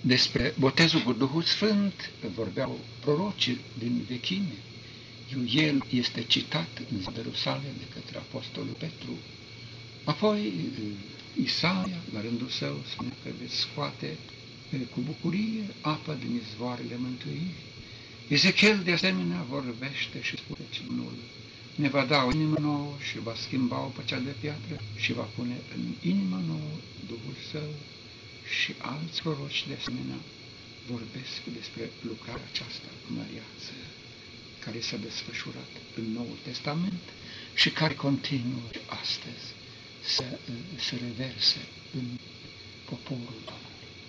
Despre botezul cu Duhul Sfânt vorbeau prorocii din vechime. El este citat în Ierusalim de către Apostolul Petru. Apoi Isaia, la rândul său, spune că veți scoate cu bucurie apă din izvoarele mântuirii. Ezechiel, de asemenea, vorbește și spune că Domnul ne va da o inimă nouă și va schimba-o pe cea de piatră și va pune în inima nouă Duhul Său. Și alți proroci, de asemenea, vorbesc despre lucrarea aceasta măreață, care s-a desfășurat în Noul Testament și care continuă astăzi să se reverse în poporul